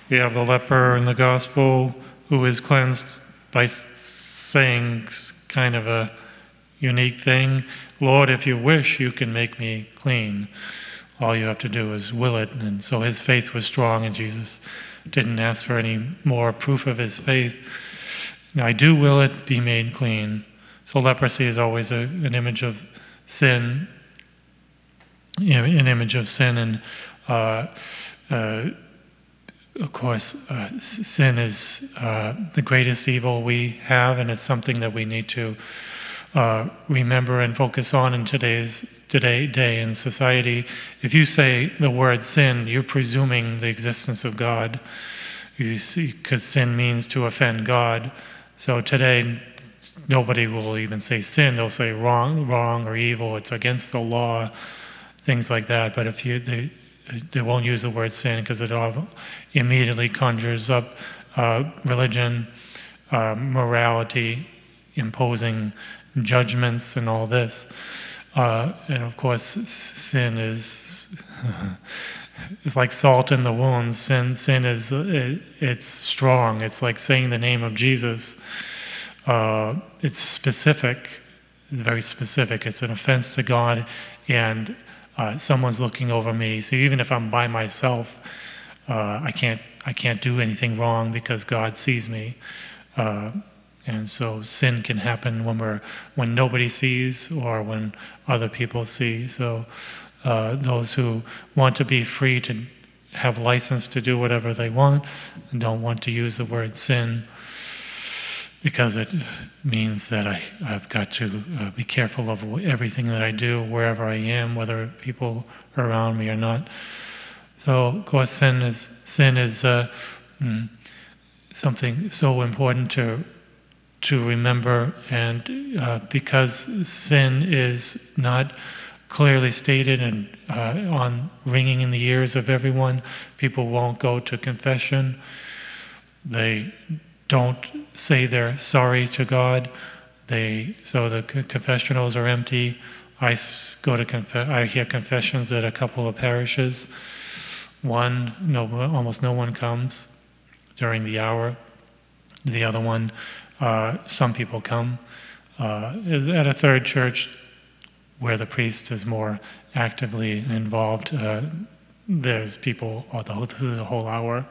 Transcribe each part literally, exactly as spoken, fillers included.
We have the leper in the gospel who is cleansed by saying kind of a unique thing, Lord, if you wish, you can make me clean. All you have to do is will it. And so his faith was strong, and Jesus didn't ask for any more proof of his faith. I do will it, be made clean. So leprosy is always a, an image of sin, you know, an image of sin, and uh, uh, of course, uh, sin is uh, the greatest evil we have, and it's something that we need to uh, remember and focus on in today's today day in society. If you say the word sin, you're presuming the existence of God. You see, because sin means to offend God. So today, nobody will even say sin. They'll say wrong, wrong or evil. It's against the law, things like that. But if you they, they won't use the word sin because it all immediately conjures up uh, religion, uh, morality, imposing judgments, and all this. Uh, and of course, sin is it's like salt in the wounds. Sin, sin is it, it's strong. It's like saying the name of Jesus. Uh, it's specific. It's very specific. It's an offense to God, and uh, someone's looking over me. So even if I'm by myself, uh, I can't I can't do anything wrong because God sees me. Uh, And so sin can happen when we're when nobody sees or when other people see. So uh, those who want to be free to have license to do whatever they want and don't want to use the word sin because it means that I, I've got to uh, be careful of everything that I do wherever I am, whether people are around me or not. So of course sin is sin is uh, mm, something so important to to remember, and uh, because sin is not clearly stated and uh, on ringing in the ears of everyone, people won't go to confession. They don't say they're sorry to God. They so the confessionals are empty. I go to conf- I hear confessions at a couple of parishes. One, no, almost no one comes during the hour. The other one, Uh, some people come. Uh, at a third church where the priest is more actively involved, uh, there's people all the whole, through the whole hour.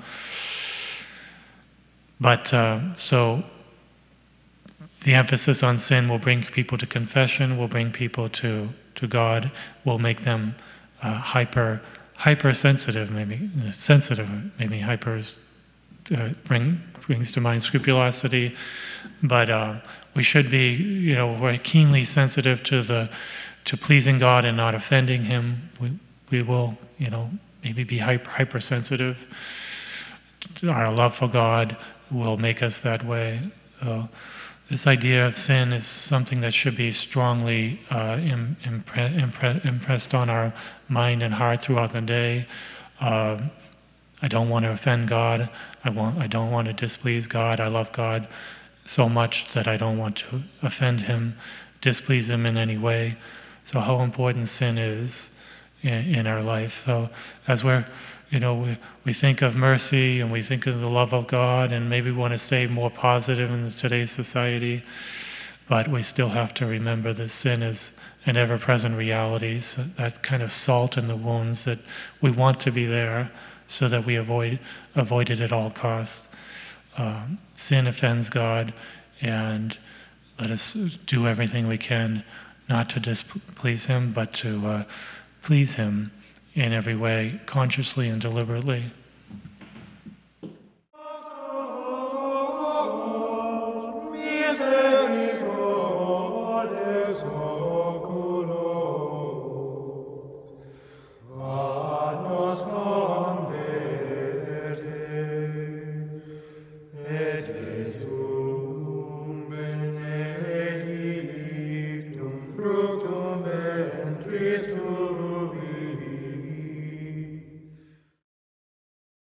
But uh, so the emphasis on sin will bring people to confession, will bring people to, to God, will make them uh, hyper hypersensitive, maybe sensitive, maybe hyper. Uh, bring brings to mind scrupulosity, but uh, we should be, you know, very keenly sensitive to the to pleasing God and not offending Him. We we will, you know, maybe be hyper hypersensitive. Our love for God will make us that way. Uh, this idea of sin is something that should be strongly uh, im- impre- impre- impressed on our mind and heart throughout the day. Uh, I don't want to offend God. I want. I don't want to displease God. I love God so much that I don't want to offend Him, displease Him in any way. So how important sin is in, in our life. So as we're, you know, we, we think of mercy and we think of the love of God, and maybe we want to stay more positive in today's society, but we still have to remember that sin is an ever-present reality. So that kind of salt in the wounds that we want to be there, so that we avoid avoid it at all costs. Um, sin offends God, and let us do everything we can not to displease Him, but to uh, please Him in every way, consciously and deliberately.